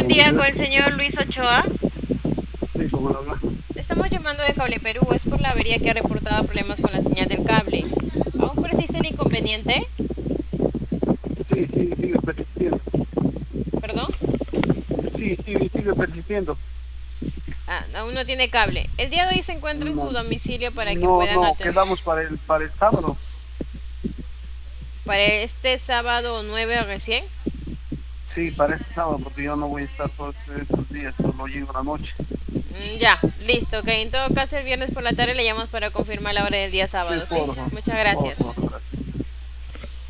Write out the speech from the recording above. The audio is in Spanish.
Buen día con el señor Luis Ochoa. Sí, como lo habla. Estamos llamando de Cable Perú. Es por la avería que ha reportado problemas con la señal del cable. ¿Aún persiste el inconveniente? Sí, sí, sigue persistiendo. ¿Perdón? Sí, sí, sigue persistiendo. Aún no tiene cable. El día de hoy se encuentra en su No, domicilio para que no, puedan no, atender. quedamos para el sábado. Para este sábado 9 recién. Sí, para este sábado, porque yo no voy a estar todos estos días, solo llego la noche. Ya, listo. Ok, en todo caso el viernes por la tarde le llamamos para confirmar la hora del día Sí, sábado, ¿sí? por favor, Muchas por gracias. favor.